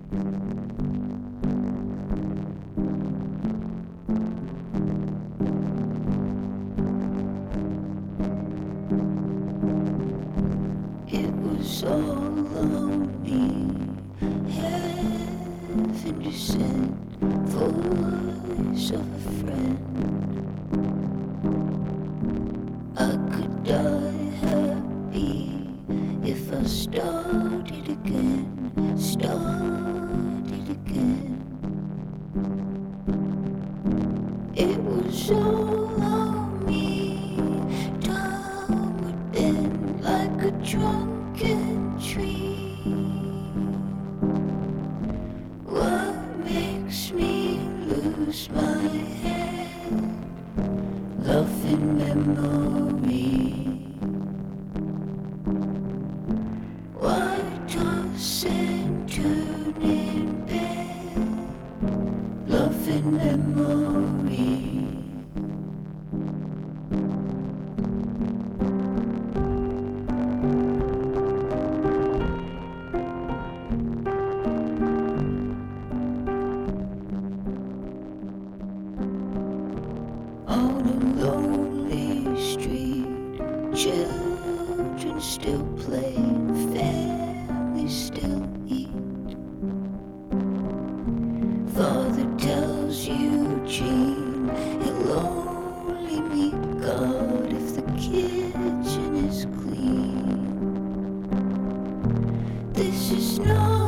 It was all on me, heaven descent, voice of a friend. I could die happy if I started again, started again. It was all on me, time would bend like a drunken tree. What makes me lose my head? Love and memory. Why toss and turn in bed? Love and memory. On a lonely street, children still play, families still eat. Father tells Eugene he'll only meet God if the kitchen is clean. This is not